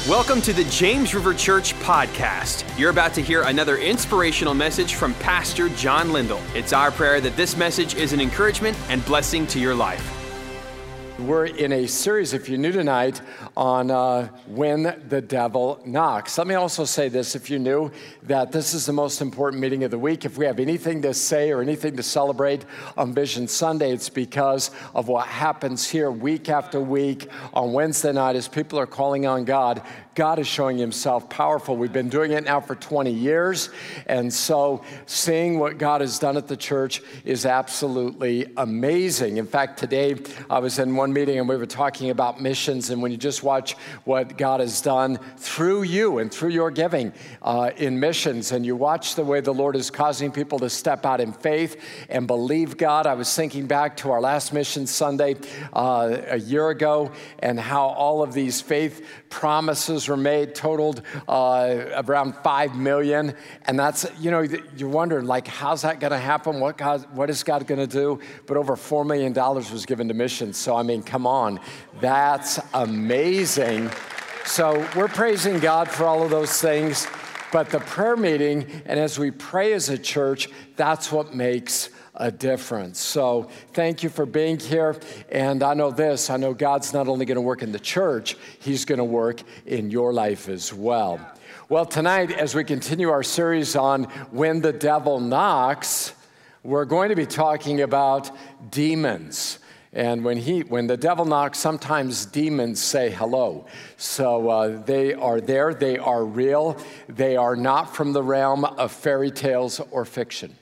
Welcome to the James River Church podcast. You're about to hear another inspirational message from Pastor John Lindell. It's our prayer that this message is an encouragement and blessing to your life. We're in a series, if you're new tonight, on When the Devil Knocks. Let me also say this, if you're new, that this is the most important meeting of the week. If we have anything to say or anything to celebrate on Vision Sunday, it's because of what happens here week after week on Wednesday night as people are calling on God. God is showing himself powerful. We've been doing it now for 20 years, and so seeing what God has done at the church is absolutely amazing. In fact, today I was in one meeting and we were talking about missions, and when you just watch what God has done through you and through your giving in missions, and you watch the way the Lord is causing people to step out in faith and believe God. I was thinking back to our last Mission Sunday a year ago and how all of these faith promises were made, totaled around 5 million. And that's, you're wondering, like, how's that going to happen? What is God going to do? But over $4 million was given to missions. So, I mean, come on. That's amazing. So we're praising God for all of those things. But the prayer meeting, and as we pray as a church, that's what makes a difference. So thank you for being here. And I know God's not only going to work in the church, he's going to work in your life as well. Well, tonight, as we continue our series on When the Devil Knocks, we're going to be talking about demons. And when the devil knocks, sometimes demons say hello. So they are there, they are real, they are not from the realm of fairy tales or fiction.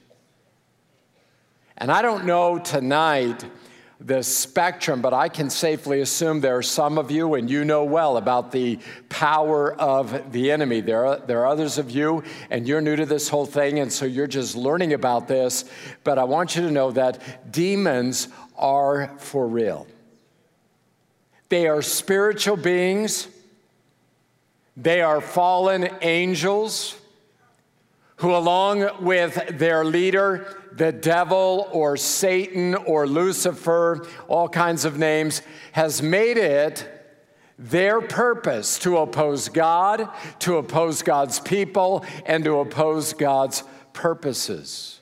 And I don't know tonight the spectrum, but I can safely assume there are some of you, and you know well about the power of the enemy. There are others of you, and you're new to this whole thing, and so you're just learning about this. But I want you to know that demons are for real. They are spiritual beings. They are fallen angels who, along with their leader, the devil or Satan or Lucifer, all kinds of names, has made it their purpose to oppose God, to oppose God's people, and to oppose God's purposes.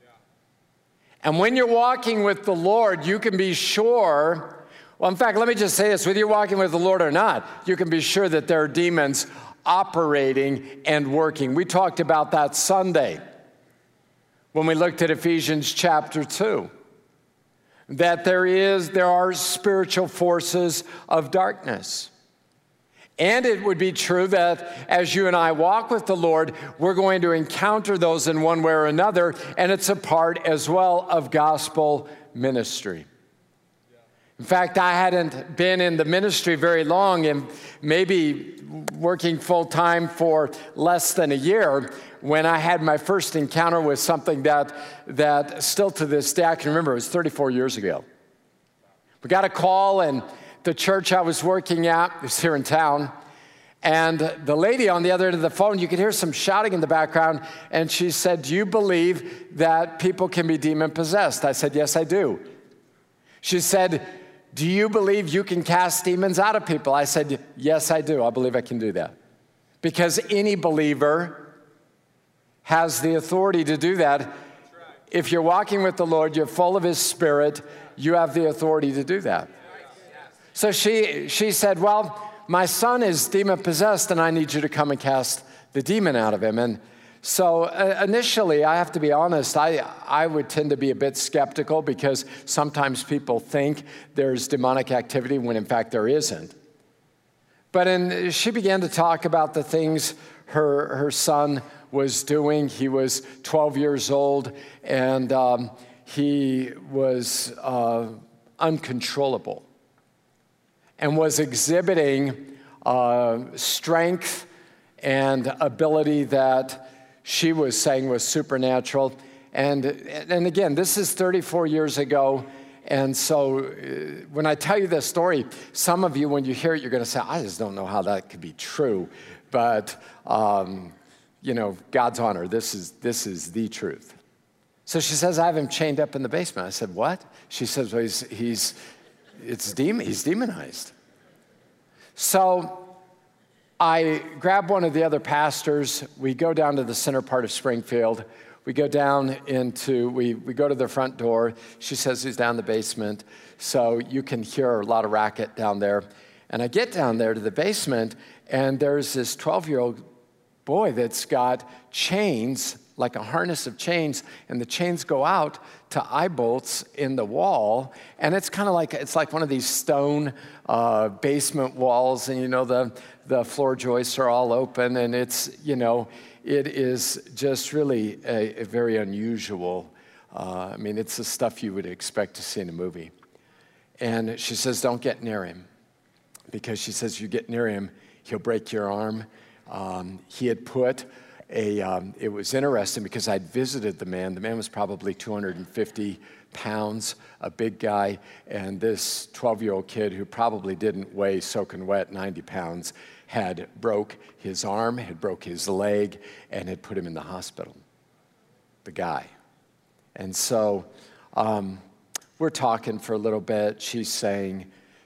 And when you're walking with the Lord, you can be sure, well, in fact, let me just say this, whether you're walking with the Lord or not, you can be sure that there are demons operating and working. We talked about that Sunday when we looked at Ephesians chapter 2, that there are spiritual forces of darkness. And it would be true that as you and I walk with the Lord, we're going to encounter those in one way or another, and it's a part as well of gospel ministry. In fact, I hadn't been in the ministry very long, and maybe working full-time for less than a year, when I had my first encounter with something that still to this day, I can remember, it was 34 years ago. We got a call, and the church I was working at, it was here in town, and the lady on the other end of the phone, you could hear some shouting in the background, and she said, "Do you believe that people can be demon-possessed?" I said, "Yes, I do." She said, "Do you believe you can cast demons out of people?" I said, "Yes, I do. I believe I can do that." Because any believer has the authority to do that. If you're walking with the Lord, you're full of his Spirit, you have the authority to do that. So she said, "Well, my son is demon-possessed, and I need you to come and cast the demon out of him." And so initially, I have to be honest, I would tend to be a bit skeptical because sometimes people think there's demonic activity when in fact there isn't. But she began to talk about the things her son was doing. He was 12 years old, and he was uncontrollable and was exhibiting strength and ability that she was saying was supernatural. And again, this is 34 years ago. And so when I tell you this story, some of you, when you hear it, you're going to say, "I just don't know how that could be true." But, God's honor, this is the truth. So she says, "I have him chained up in the basement." I said, "What?" She says, "Well, he's demonized." So I grab one of the other pastors. We go down to the center part of Springfield. We go down we go to the front door. She says he's down the basement. So you can hear a lot of racket down there. And I get down there to the basement, and there's this 12-year-old boy that's got chains, like a harness of chains, and the chains go out to eye bolts in the wall. And it's kind of like, it's like one of these stone basement walls, and the floor joists are all open, and it's, it is just really a very unusual, it's the stuff you would expect to see in a movie. And she says, don't get near him, because she says, you get near him, he'll break your arm. He had put it was interesting because I'd visited the man. The man was probably 250 pounds, a big guy, and this 12-year-old kid who probably didn't weigh soaking wet 90 pounds had broke his arm, had broke his leg, and had put him in the hospital, the guy. And so we're talking for a little bit. She's saying,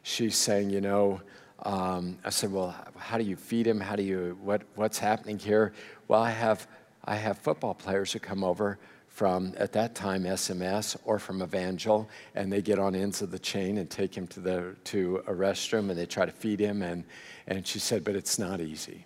I said, well, how do you feed him? What's happening here? Well, I have football players who come over from, at that time, SMS or from Evangel, and they get on ends of the chain and take him to a restroom, and they try to feed him, and she said, but it's not easy.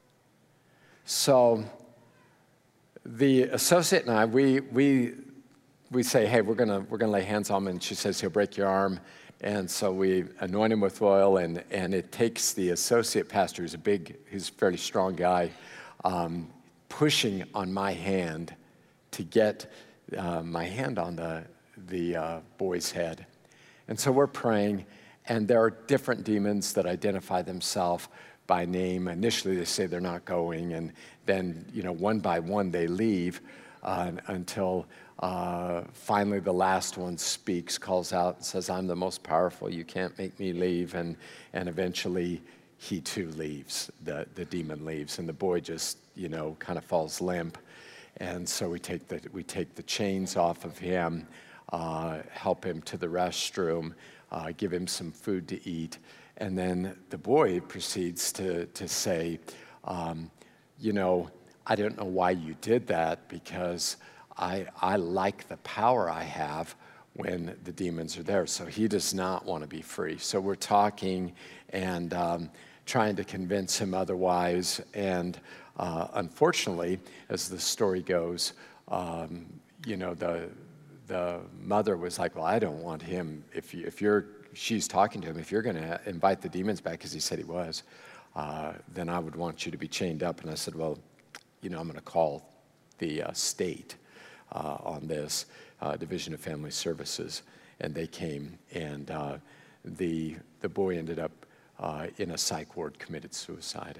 So the associate and I, we say, hey, we're gonna lay hands on him, and she says, he'll break your arm. And so we anoint him with oil, and it takes the associate pastor, who's a fairly strong guy, pushing on my hand to get my hand on the boy's head. And so we're praying, and there are different demons that identify themselves by name. Initially, they say they're not going, and then, one by one they leave until finally the last one speaks, calls out and says, I'm the most powerful, you can't make me leave, and eventually he too leaves, the demon leaves, and the boy just, kind of falls limp. And so we take the chains off of him, help him to the restroom, give him some food to eat, and then the boy proceeds to say, I don't know why you did that, because I like the power I have when the demons are there. So he does not want to be free. So we're talking and trying to convince him otherwise. And unfortunately, as the story goes, the mother was like, well, I don't want him. She's talking to him, if you're going to invite the demons back, because he said he was, then I would want you to be chained up. And I said, well, I'm going to call the state on this, Division of Family Services, and they came, and the boy ended up in a psych ward, committed suicide.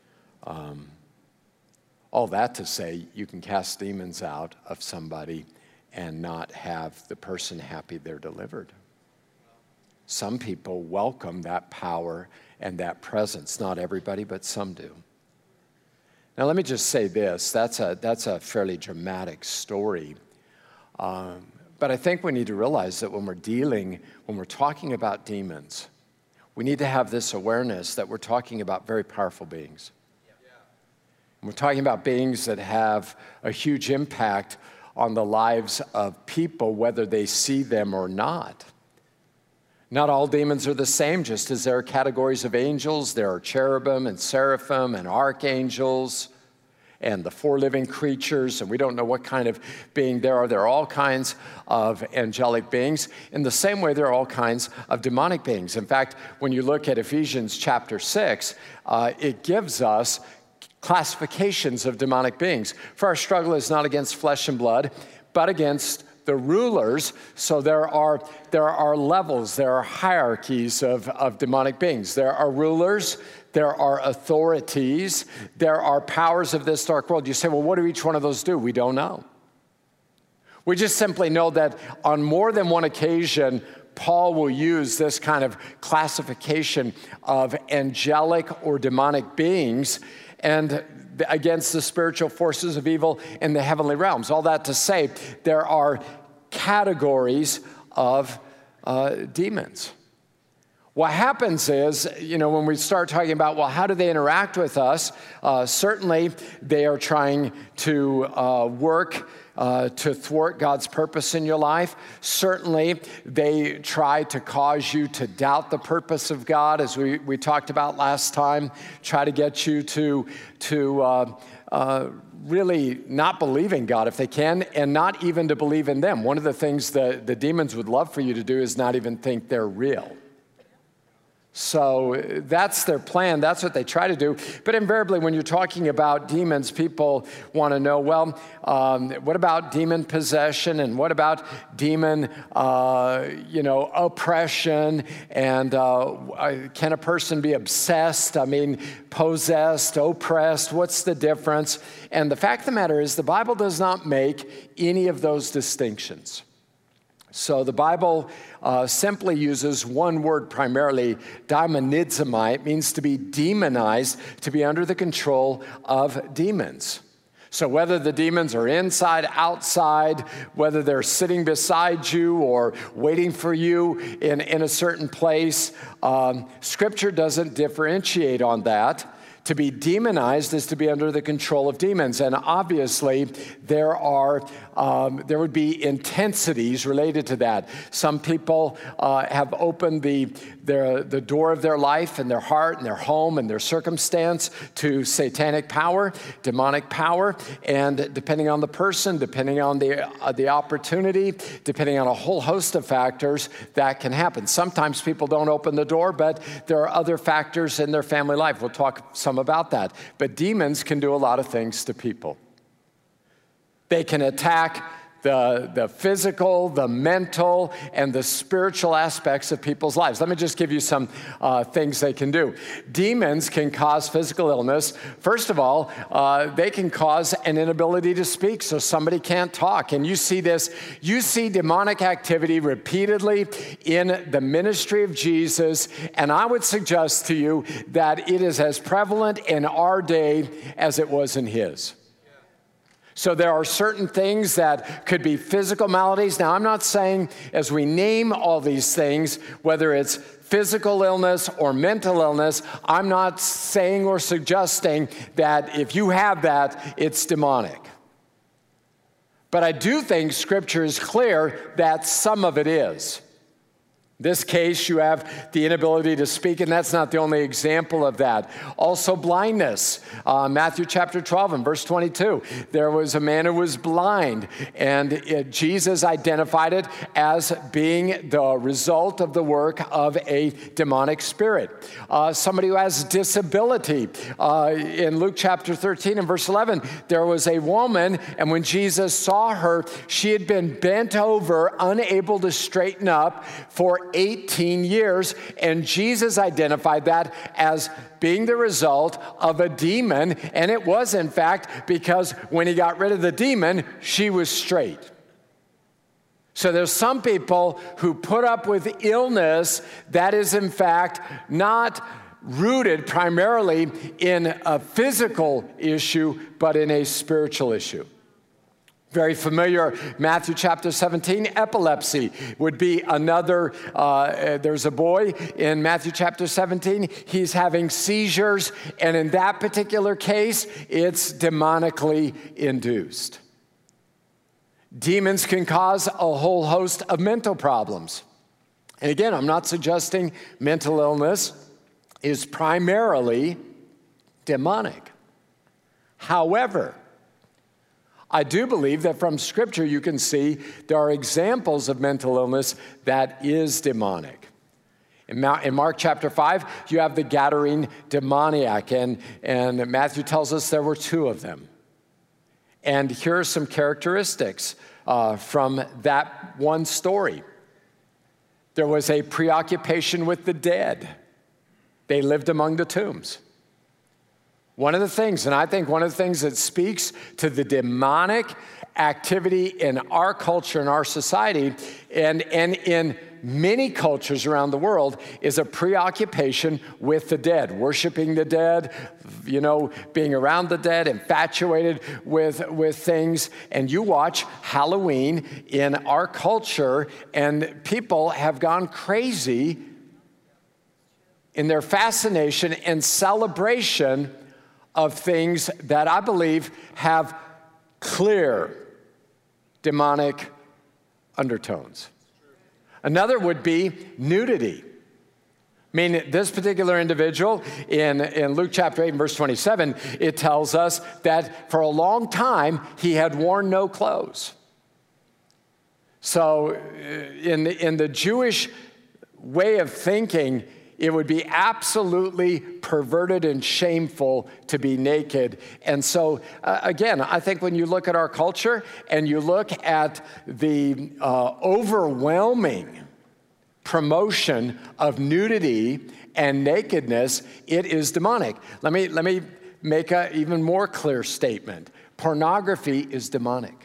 All that to say, you can cast demons out of somebody and not have the person happy they're delivered. Some people welcome that power and that presence. Not everybody, but some do. Now, let me just say this. That's a fairly dramatic story. But I think we need to realize that when we're talking about demons, we need to have this awareness that we're talking about very powerful beings. And we're talking about beings that have a huge impact on the lives of people, whether they see them or not. Not all demons are the same, just as there are categories of angels. There are cherubim and seraphim and archangels and the four living creatures, and we don't know what kind of being there are. There are all kinds of angelic beings. In the same way, there are all kinds of demonic beings. In fact, when you look at Ephesians chapter 6, it gives us classifications of demonic beings. For our struggle is not against flesh and blood, but against the rulers. So there are levels, there are hierarchies of demonic beings. There are rulers, there are authorities, there are powers of this dark world. You say, well, what do each one of those do? We don't know. We just simply know that on more than one occasion, Paul will use this kind of classification of angelic or demonic beings and against the spiritual forces of evil in the heavenly realms. All that to say, there are categories of demons. What happens is, when we start talking about, well, how do they interact with us? Certainly, they are trying to work to thwart God's purpose in your life. Certainly, they try to cause you to doubt the purpose of God, as we talked about last time, try to get you to really not believe in God if they can, and not even to believe in them. One of the things the demons would love for you to do is not even think they're real. So that's their plan. That's what they try to do. But invariably, when you're talking about demons, people want to know, well, what about demon possession? And what about demon, oppression? And can a person be obsessed? Possessed, oppressed? What's the difference? And the fact of the matter is, the Bible does not make any of those distinctions. So the Bible simply uses one word primarily, daimonizomai. It means to be demonized, to be under the control of demons. So whether the demons are inside, outside, whether they're sitting beside you or waiting for you in a certain place, Scripture doesn't differentiate on that. To be demonized is to be under the control of demons. And obviously, there would be intensities related to that. Some people have opened the door of their life and their heart and their home and their circumstance to satanic power, demonic power. And depending on the person, depending on the opportunity, depending on a whole host of factors, that can happen. Sometimes people don't open the door, but there are other factors in their family life. We'll talk some about that. But demons can do a lot of things to people. They can attack the physical, the mental, and the spiritual aspects of people's lives. Let me just give you some things they can do. Demons can cause physical illness. First of all, they can cause an inability to speak, so somebody can't talk. And you see this, you see demonic activity repeatedly in the ministry of Jesus, and I would suggest to you that it is as prevalent in our day as it was in his. So there are certain things that could be physical maladies. Now, I'm not saying as we name all these things, whether it's physical illness or mental illness, I'm not saying or suggesting that if you have that, it's demonic. But I do think Scripture is clear that some of it is. In this case, you have the inability to speak, and that's not the only example of that. Also, blindness. Matthew chapter 12 and verse 22. There was a man who was blind, and Jesus identified it as being the result of the work of a demonic spirit. Somebody who has disability. In Luke chapter 13 and verse 11, there was a woman, and when Jesus saw her, she had been bent over, unable to straighten up for 18 years, and Jesus identified that as being the result of a demon, and it was, in fact, because when he got rid of the demon, she was straight. So there's some people who put up with illness that is, in fact, not rooted primarily in a physical issue, but in a spiritual issue. Very familiar, Matthew chapter 17, epilepsy would be another. There's a boy in Matthew chapter 17, he's having seizures, and in that particular case, it's demonically induced. Demons can cause a whole host of mental problems. And again, I'm not suggesting mental illness is primarily demonic. However, I do believe that from Scripture you can see there are examples of mental illness that is demonic. In Mark chapter 5, you have the Gadarene demoniac, and Matthew tells us there were two of them. And here are some characteristics from that one story. There was a preoccupation with the dead. They lived among the tombs. One of the things, and I think one of the things that speaks to the demonic activity in our culture and our society and in many cultures around the world is a preoccupation with the dead, worshiping the dead, being around the dead, infatuated with things. And you watch Halloween in our culture, and people have gone crazy in their fascination and celebration of things that I believe have clear demonic undertones. Another would be nudity. I mean, this particular individual in Luke chapter 8 and verse 27, it tells us that for a long time he had worn no clothes. So in the Jewish way of thinking, it would be absolutely perverted and shameful to be naked. And so, again, I think when you look at our culture and you look at the overwhelming promotion of nudity and nakedness, it is demonic. Let me make an even more clear statement. Pornography is demonic.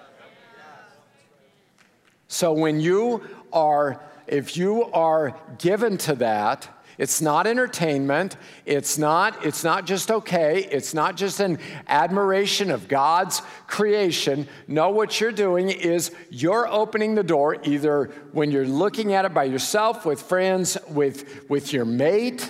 So if you are given to that, it's not entertainment. It's not just okay. It's not just an admiration of God's creation. No, what you're doing is you're opening the door either when you're looking at it by yourself, with friends, with your mate.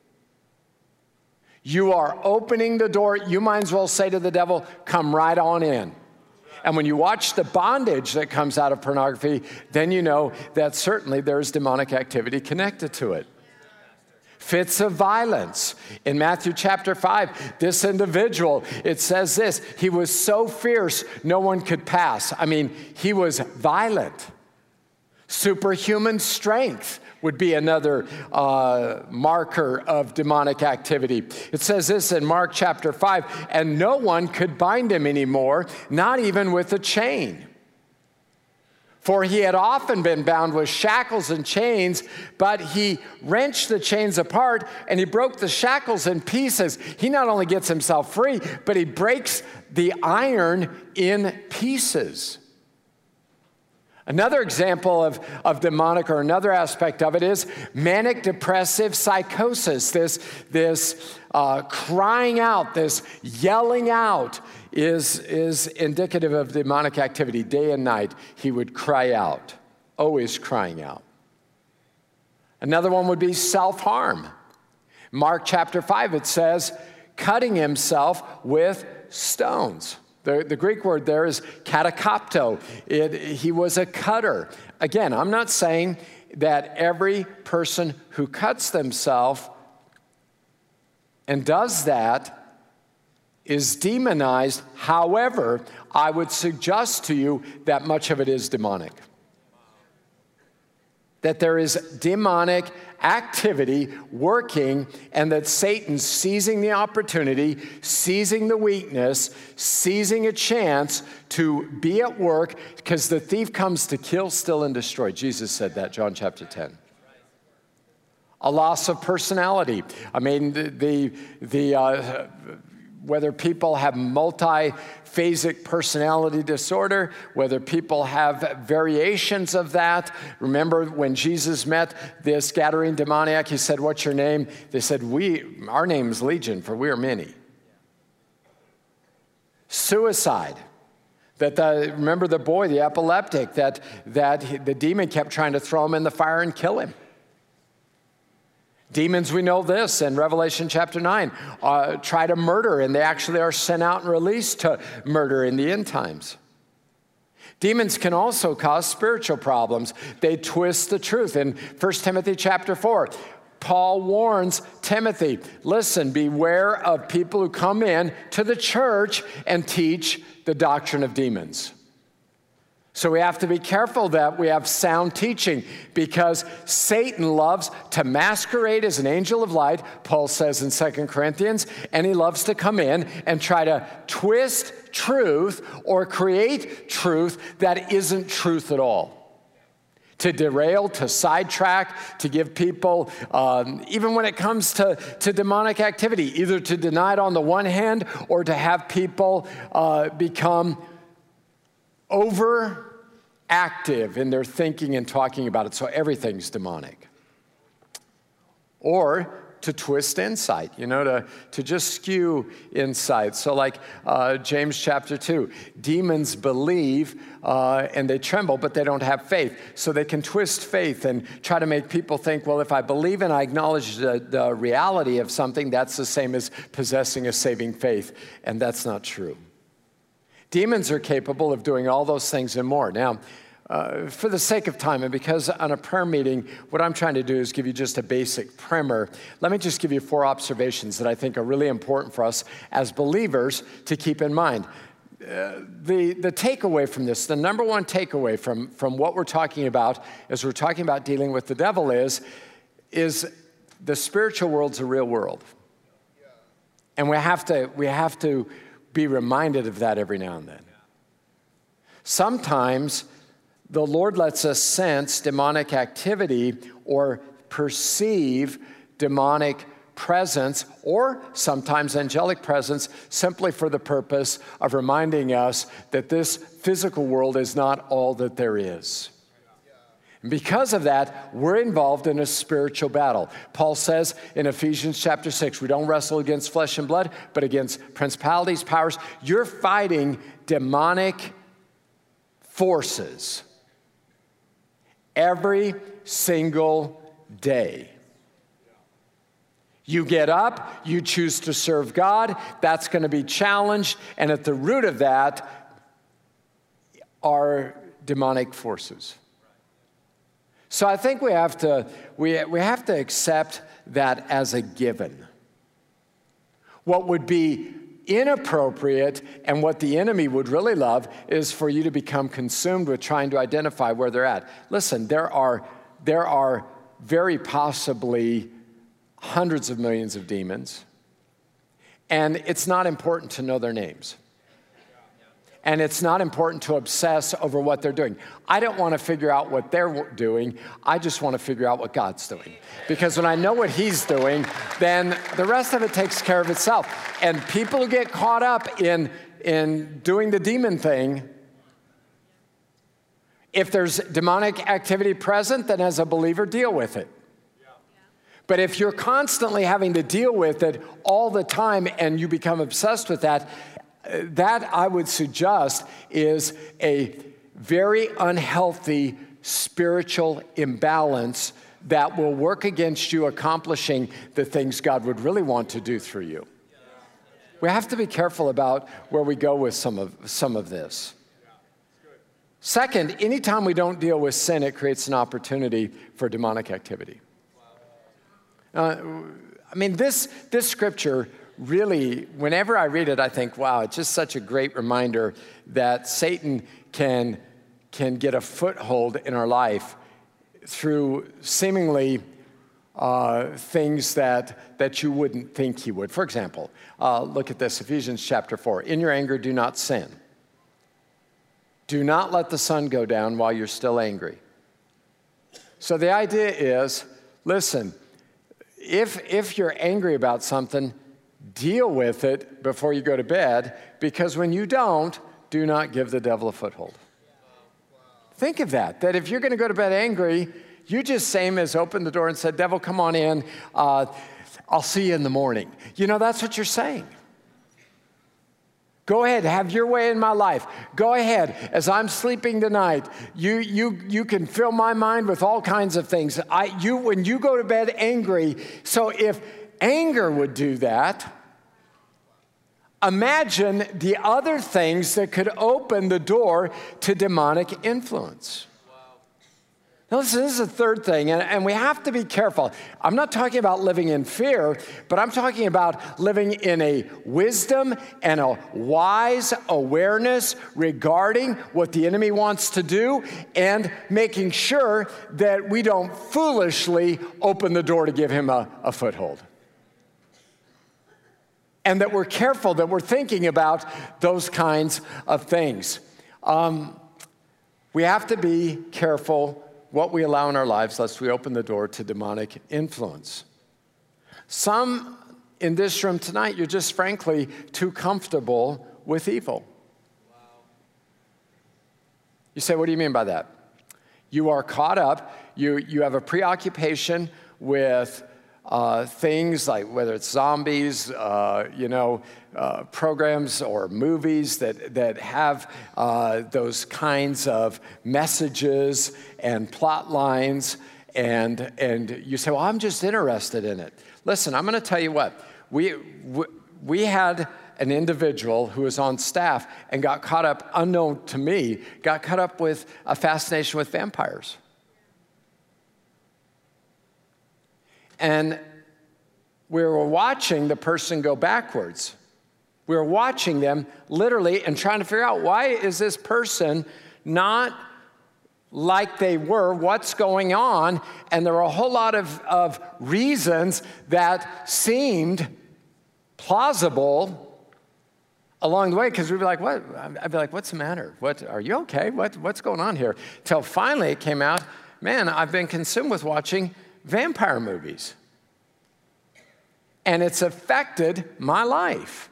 You are opening the door. You might as well say to the devil, come right on in. And when you watch the bondage that comes out of pornography, then you know that certainly there's demonic activity connected to it. Fits of violence. In Matthew chapter 5, this individual, it says this, he was so fierce, no one could pass. I mean, he was violent. Superhuman strength would be another marker of demonic activity. It says this in Mark chapter 5, and no one could bind him anymore, not even with a chain. For he had often been bound with shackles and chains, but he wrenched the chains apart and he broke the shackles in pieces. He not only gets himself free, but he breaks the iron in pieces. Another example of demonic, or another aspect of it, is manic depressive psychosis. This crying out, this yelling out is indicative of demonic activity. Day and night, he would cry out, always crying out. Another one would be self-harm. Mark chapter 5, it says, cutting himself with stones. The Greek word there is katakapto. He was a cutter. Again, I'm not saying that every person who cuts themselves and does that is demonized. However, I would suggest to you that much of it is demonic. That there is demonic activity working, and that Satan's seizing the opportunity, seizing the weakness, seizing a chance to be at work, because the thief comes to kill, steal, and destroy. Jesus said that, John chapter 10. A loss of personality. I mean, whether people have multiphasic personality disorder, whether people have variations of that. Remember when Jesus met this Gadarene demoniac, he said, what's your name? They said, our name is Legion, for we are many. Suicide. Remember the boy, the epileptic, that the demon kept trying to throw him in the fire and kill him. Demons, we know this in Revelation chapter 9, try to murder, and they actually are sent out and released to murder in the end times. Demons can also cause spiritual problems. They twist the truth. In 1 Timothy chapter 4, Paul warns Timothy, listen, beware of people who come in to the church and teach the doctrine of demons. So we have to be careful that we have sound teaching, because Satan loves to masquerade as an angel of light, Paul says in 2 Corinthians, and he loves to come in and try to twist truth or create truth that isn't truth at all. To derail, to sidetrack, to give people, even when it comes to demonic activity, either to deny it on the one hand or to have people become overactive in their thinking and talking about it, so everything's demonic. Or to twist insight, to just skew insight. So like James chapter 2, demons believe and they tremble, but they don't have faith. So they can twist faith and try to make people think, well, if I believe and I acknowledge the reality of something, that's the same as possessing a saving faith. And that's not true. Demons are capable of doing all those things and more. Now, for the sake of time, and because on a prayer meeting, what I'm trying to do is give you just a basic primer, let me just give you 4 observations that I think are really important for us as believers to keep in mind. The takeaway from this, the number one takeaway from what we're talking about as we're talking about dealing with the devil is the spiritual world's a real world. And we have to be reminded of that every now and then. Sometimes the Lord lets us sense demonic activity or perceive demonic presence or sometimes angelic presence simply for the purpose of reminding us that this physical world is not all that there is. And because of that, we're involved in a spiritual battle. Paul says in Ephesians chapter 6, we don't wrestle against flesh and blood, but against principalities, powers. You're fighting demonic forces every single day. You get up, you choose to serve God, that's going to be challenged, and at the root of that are demonic forces. So I think we have to accept that as a given. What would be inappropriate and what the enemy would really love is for you to become consumed with trying to identify where they're at. Listen, there are very possibly hundreds of millions of demons, and it's not important to know their names. And it's not important to obsess over what they're doing. I don't want to figure out what they're doing. I just want to figure out what God's doing. Because when I know what He's doing, then the rest of it takes care of itself. And people who get caught up in doing the demon thing, if there's demonic activity present, then as a believer, deal with it. But if you're constantly having to deal with it all the time and you become obsessed with that I would suggest is a very unhealthy spiritual imbalance that will work against you accomplishing the things God would really want to do through you. We have to be careful about where we go with some of this. Second, anytime we don't deal with sin, it creates an opportunity for demonic activity. This scripture really, whenever I read it, I think, wow, it's just such a great reminder that Satan can get a foothold in our life through seemingly things that you wouldn't think he would. For example, look at this, Ephesians chapter 4. In your anger, do not sin. Do not let the sun go down while you're still angry. So the idea is, listen, if you're angry about something, deal with it before you go to bed, because when you don't, do not give the devil a foothold. Think of that if you're going to go to bed angry, you just same as opened the door and said, devil, come on in, I'll see you in the morning. That's what you're saying. Go ahead, have your way in my life. Go ahead, as I'm sleeping tonight, you can fill my mind with all kinds of things. When you go to bed angry, so if anger would do that, imagine the other things that could open the door to demonic influence. Now listen, this is the third thing, and we have to be careful. I'm not talking about living in fear, but I'm talking about living in a wisdom and a wise awareness regarding what the enemy wants to do and making sure that we don't foolishly open the door to give him a foothold. And that we're careful, that we're thinking about those kinds of things. We have to be careful what we allow in our lives, lest we open the door to demonic influence. Some in this room tonight, you're just frankly too comfortable with evil. Wow. You say, what do you mean by that? You are caught up, you have a preoccupation with things like whether it's zombies, programs or movies that have those kinds of messages and plot lines, and you say, well, I'm just interested in it. Listen, I'm going to tell you what. We had an individual who was on staff and got caught up, unknown to me, got caught up with a fascination with vampires. And we were watching the person go backwards. We were watching them literally and trying to figure out, why is this person not like they were? What's going on? And there were a whole lot of reasons that seemed plausible along the way, because we'd be like, what? I'd be like, what's the matter? What, are you okay? What's going on here? Till finally it came out, man, I've been consumed with watching vampire movies. And it's affected my life.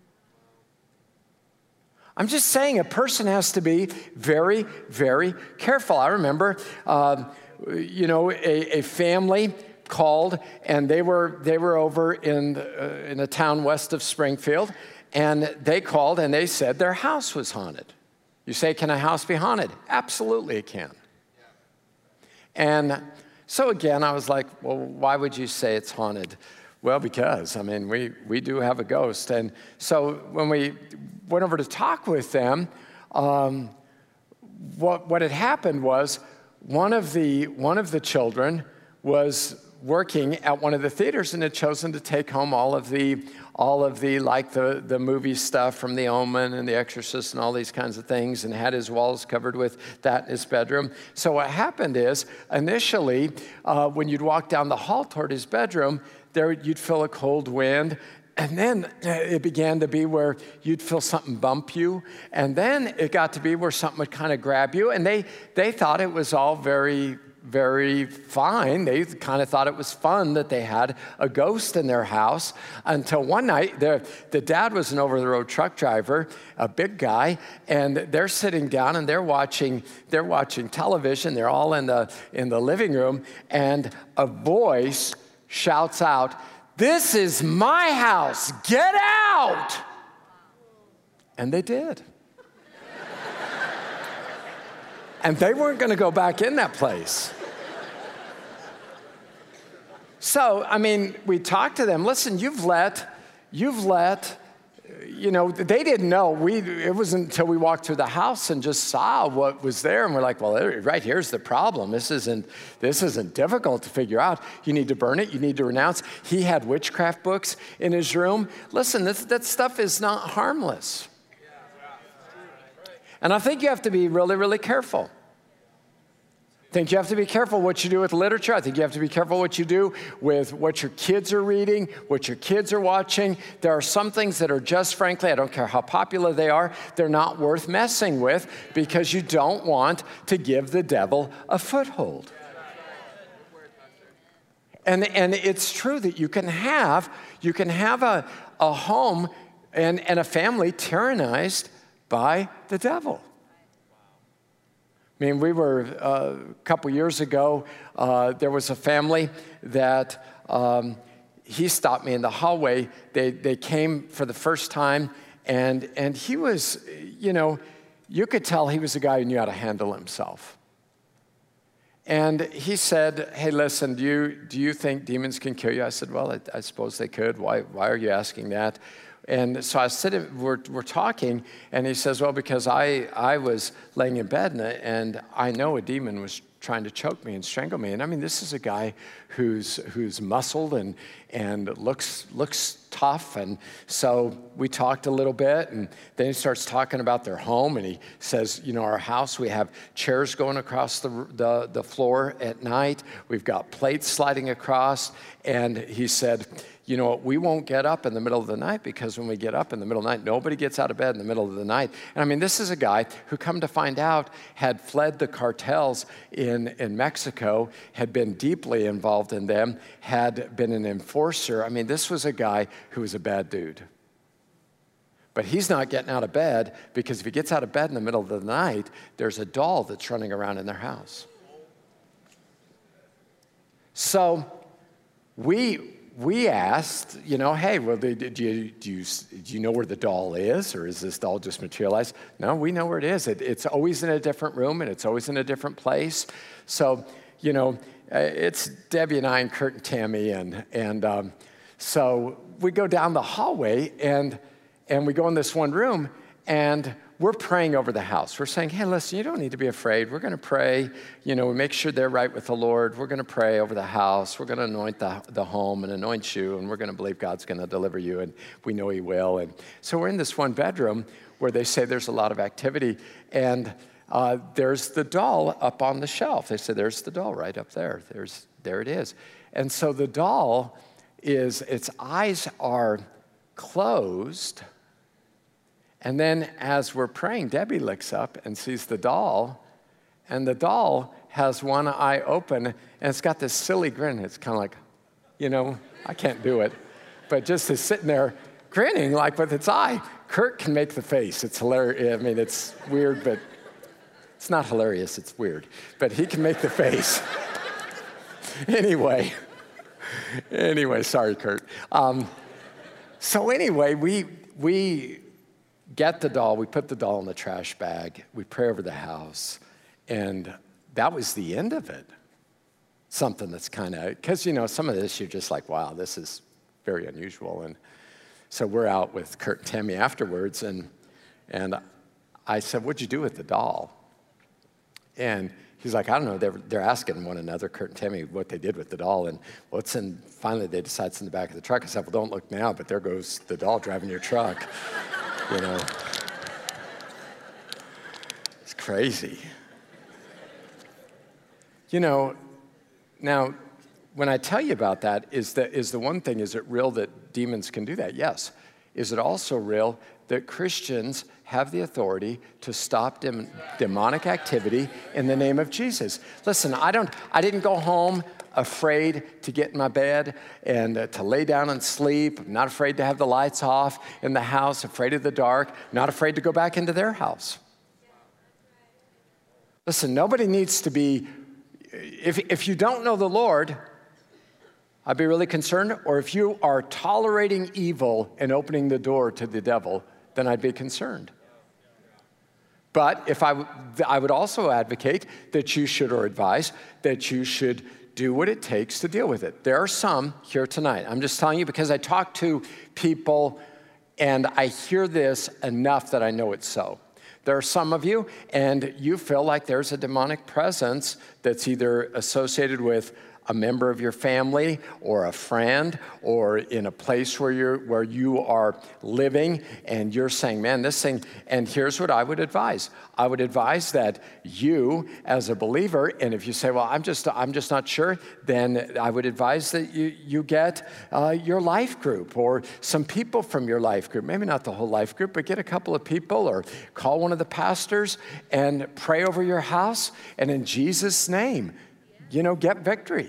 I'm just saying a person has to be very, very careful. I remember, a family called, and they were over in a town west of Springfield, and they called and they said their house was haunted. You say, can a house be haunted? Absolutely it can. And so again, I was like, well, why would you say it's haunted? Well, because, we do have a ghost. And so when we went over to talk with them, what had happened was one of the children was working at one of the theaters and had chosen to take home all of the like the movie stuff from The Omen and The Exorcist and all these kinds of things, and had his walls covered with that in his bedroom. So what happened is, initially, when you'd walk down the hall toward his bedroom, there you'd feel a cold wind, and then it began to be where you'd feel something bump you, and then it got to be where something would kind of grab you, and they thought it was all very, very fine. They kind of thought it was fun that they had a ghost in their house, until one night the dad was an over-the-road truck driver, a big guy, and they're sitting down and they're watching television. They're all in the living room, and a voice shouts out, "This is my house, get out!" And they did. And they weren't going to go back in that place. So, we talked to them. Listen, you've let, they didn't know. It wasn't until we walked through the house and just saw what was there, and we're like, well, right here's the problem. This isn't difficult to figure out. You need to burn it. You need to renounce. He had witchcraft books in his room. Listen, that stuff is not harmless. And I think you have to be really, really careful. I think you have to be careful what you do with literature. I think you have to be careful what you do with what your kids are reading, what your kids are watching. There are some things that are just, frankly, I don't care how popular they are, they're not worth messing with, because you don't want to give the devil a foothold. And it's true that you can have a home and a family tyrannized by the devil. We were, a couple years ago, there was a family that he stopped me in the hallway. They came for the first time, and he was, you could tell he was a guy who knew how to handle himself. And he said, hey, listen, do you think demons can kill you? I said, well, I suppose they could. Why are you asking that? And so I was sitting, we're talking, and he says, well, because I was laying in bed, and I know a demon was trying to choke me and strangle me. And this is a guy who's muscled and looks tough. And so we talked a little bit, and then he starts talking about their home, and he says, our house, we have chairs going across the floor at night. We've got plates sliding across. And he said, we won't get up in the middle of the night, because when we get up in the middle of the night, nobody gets out of bed in the middle of the night. And this is a guy who, come to find out, had fled the cartels in Mexico, had been deeply involved in them, had been an enforcer. This was a guy who was a bad dude. But he's not getting out of bed, because if he gets out of bed in the middle of the night, there's a doll that's running around in their house. So we asked, hey, well, do you know where the doll is, or is this doll just materialized? No, we know where it is. It's always in a different room, and it's always in a different place. So, it's Debbie and I and Kurt and Tammy, and so we go down the hallway, and we go in this one room, and we're praying over the house. We're saying, hey, listen, you don't need to be afraid. We're going to pray. We make sure they're right with the Lord. We're going to pray over the house. We're going to anoint the home and anoint you, and we're going to believe God's going to deliver you, and we know he will. And so we're in this one bedroom where they say there's a lot of activity, and there's the doll up on the shelf. They say, there's the doll right up there. There it is. And so the doll its eyes are closed. And then as we're praying, Debbie looks up and sees the doll, and the doll has one eye open, and it's got this silly grin. It's kind of like, I can't do it, but just is sitting there grinning like with its eye. Kurt can make the face. It's hilarious. I mean, it's weird, but it's not hilarious. It's weird, but he can make the face. Anyway, sorry, Kurt. So anyway, we get the doll, we put the doll in the trash bag, we pray over the house, and that was the end of it. Something that's kind of, because, some of this you're just like, wow, this is very unusual. And so we're out with Kurt and Tammy afterwards, and I said, what'd you do with the doll? And he's like, I don't know, they're asking one another, Kurt and Tammy, what they did with the doll, and finally they decide it's in the back of the truck. I said, well, don't look now, but there goes the doll driving your truck. It's crazy. Now, when I tell you about that, is the one thing, is it real that demons can do that? Yes. Is it also real that Christians have the authority to stop demonic activity in the name of Jesus? Listen, I didn't go home afraid to get in my bed and to lay down and sleep. I'm not afraid to have the lights off in the house, afraid of the dark, not afraid to go back into their house. Listen, nobody needs to be, if you don't know the Lord, I'd be really concerned, or if you are tolerating evil and opening the door to the devil, then I'd be concerned. But if I would also advocate that you should, or advise that you should do what it takes to deal with it. There are some here tonight. I'm just telling you because I talk to people and I hear this enough that I know it's so. There are some of you, and you feel like there's a demonic presence that's either associated with a member of your family or a friend or in a place where you are living, and you're saying, man, this thing, and here's what I would advise. I would advise that you, as a believer, and if you say, well, I'm just not sure, then I would advise that you get your life group or some people from your life group, maybe not the whole life group, but get a couple of people or call one of the pastors and pray over your house, and in Jesus' name, get victory.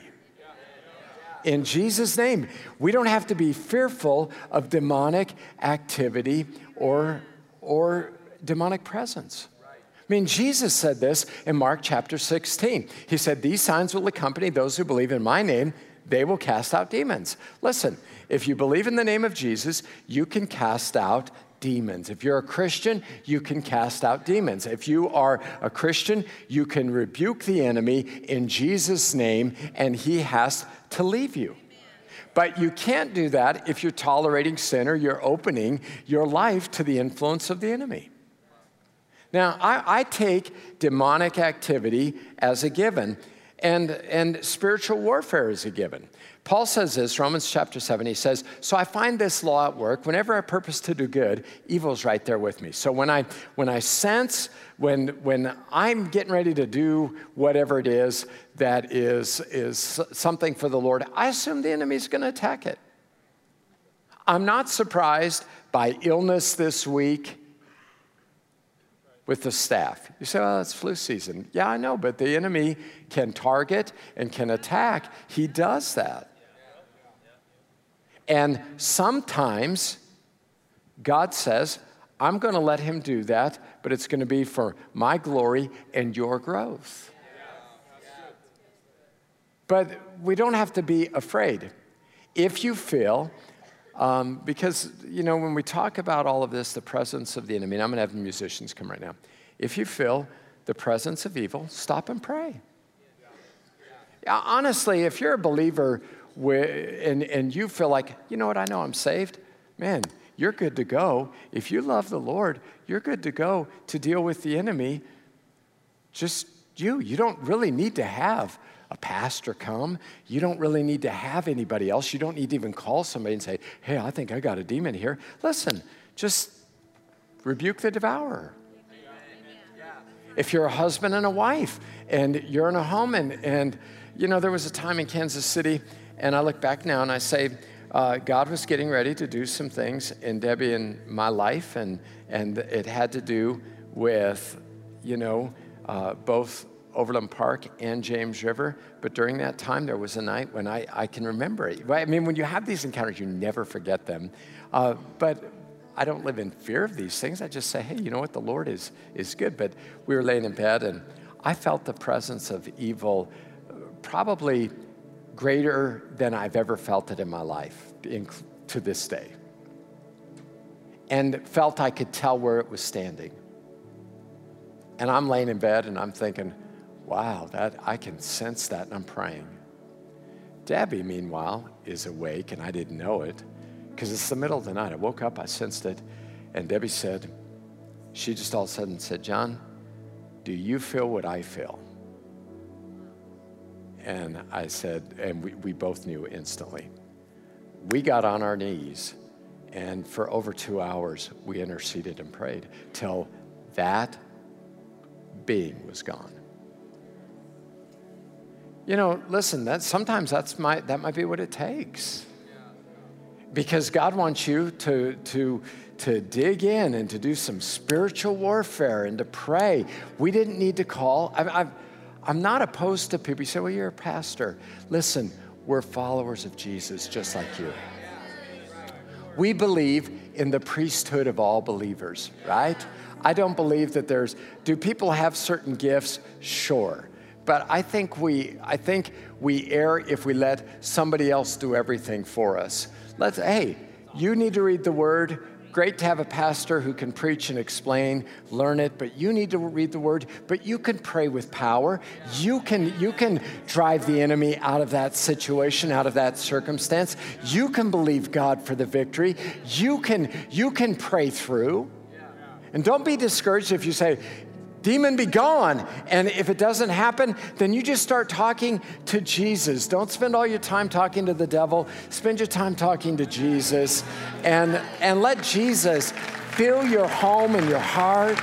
In Jesus' name. We don't have to be fearful of demonic activity or demonic presence. I mean, Jesus said this in Mark chapter 16. He said, these signs will accompany those who believe in my name. They will cast out demons. Listen, if you believe in the name of Jesus, you can cast out demons. If you're a Christian, you can cast out demons. If you are a Christian, you can rebuke the enemy in Jesus' name, and he has to leave you. But you can't do that if you're tolerating sin or you're opening your life to the influence of the enemy. Now, I take demonic activity as a given, and spiritual warfare is a given. Paul says this, Romans chapter 7, he says, so I find this law at work. Whenever I purpose to do good, evil's right there with me. So when I sense, when I'm getting ready to do whatever it is that is something for the Lord, I assume the enemy's going to attack it. I'm not surprised by illness this week with the staff. You say, well, it's flu season. Yeah, I know, but the enemy can target and can attack. He does that. And sometimes God says, I'm going to let him do that, but it's going to be for my glory and your growth. But we don't have to be afraid. If you feel, because, when we talk about all of this, the presence of the enemy, and I'm going to have the musicians come right now. If you feel the presence of evil, stop and pray. Honestly, if you're a believer and you feel like, you know what, I know I'm saved, man, you're good to go. If you love the Lord, you're good to go to deal with the enemy. Just you. You don't really need to have a pastor come. You don't really need to have anybody else. You don't need to even call somebody and say, hey, I think I got a demon here. Listen, just rebuke the devourer. If you're a husband and a wife and you're in a home and there was a time in Kansas City, and I look back now and I say, God was getting ready to do some things in Debbie and my life, and it had to do with, both Overland Park and James River. But during that time, there was a night when I can remember it. Right? I mean, when you have these encounters, you never forget them. But I don't live in fear of these things. I just say, hey, you know what? The Lord is good. But we were laying in bed, and I felt the presence of evil probably greater than I've ever felt it in my life to this day. And felt I could tell where it was standing. And I'm laying in bed, and I'm thinking, wow, that I can sense that, and I'm praying. Debbie, meanwhile, is awake, and I didn't know it, because it's the middle of the night. I woke up, I sensed it, and Debbie said, she just all of a sudden said, John, do you feel what I feel? And I said, and we both knew instantly. We got on our knees, and for over 2 hours, we interceded and prayed till that being was gone. Listen, sometimes that might be what it takes. Because God wants you to dig in and to do some spiritual warfare and to pray. We didn't need to call. I'm not opposed to people. You say, well, you're a pastor. Listen, we're followers of Jesus just like you. We believe in the priesthood of all believers, right? I don't believe that do people have certain gifts? Sure. But I think we err if we let somebody else do everything for us. Hey, you need to read the word. Great to have a pastor who can preach and explain, learn it, but you need to read the word, but you can pray with power. You can drive the enemy out of that situation, out of that circumstance. You can believe God for the victory. You can pray through. And don't be discouraged if you say, demon be gone. And if it doesn't happen, then you just start talking to Jesus. Don't spend all your time talking to the devil. Spend your time talking to Jesus and let Jesus fill your home and your heart.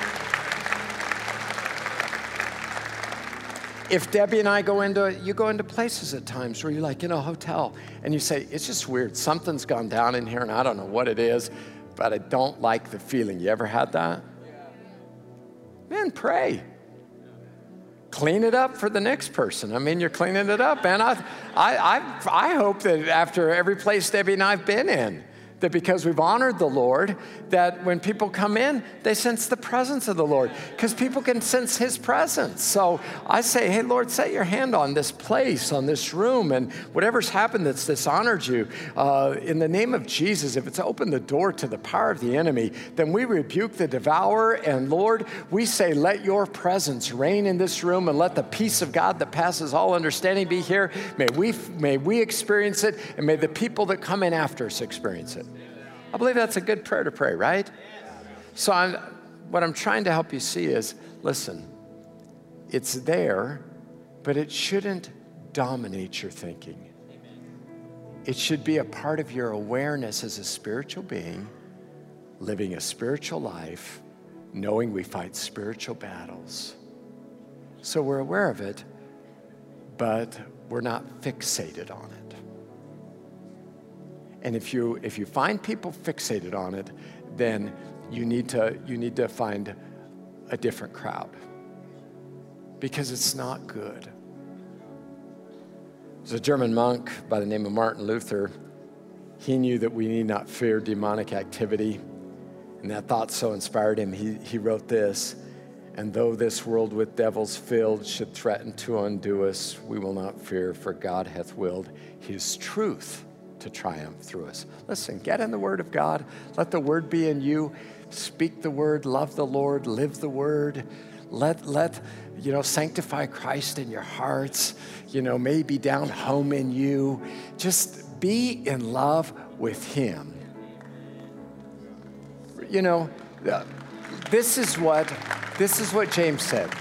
If Debbie and I go into places at times where you're like in a hotel and you say, it's just weird. Something's gone down in here and I don't know what it is, but I don't like the feeling. You ever had that? Man, pray. Clean it up for the next person. I mean, you're cleaning it up, man. I hope that after every place Debbie and I have been in, that because we've honored the Lord, that when people come in, they sense the presence of the Lord, because people can sense His presence. So I say, hey, Lord, set your hand on this place, on this room, and whatever's happened that's dishonored you, in the name of Jesus, if it's opened the door to the power of the enemy, then we rebuke the devourer, and Lord, we say, let your presence reign in this room, and let the peace of God that passes all understanding be here. May we experience it, and may the people that come in after us experience it. I believe that's a good prayer to pray, right? So what I'm trying to help you see is, listen, it's there, but it shouldn't dominate your thinking. It should be a part of your awareness as a spiritual being, living a spiritual life, knowing we fight spiritual battles. So we're aware of it, but we're not fixated on it. And if you find people fixated on it, then you need to find a different crowd, because it's not good. There's a German monk by the name of Martin Luther. He knew that we need not fear demonic activity, and that thought so inspired him. He wrote this: and though this world with devils filled should threaten to undo us, we will not fear, for God hath willed His truth to triumph through us. Listen, get in the Word of God. Let the Word be in you. Speak the Word, love the Lord, live the Word. Let sanctify Christ in your hearts. May be down home in you. Just be in love with Him. This is what James said.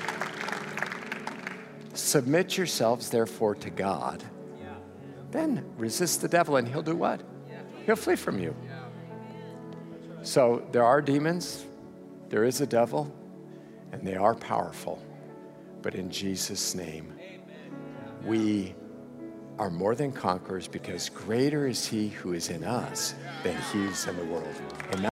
Submit yourselves, therefore, to God. Then resist the devil, and he'll do what? He'll flee from you. So there are demons, there is a devil, and they are powerful. But in Jesus' name, we are more than conquerors, because greater is He who is in us than he who's in the world. Amen.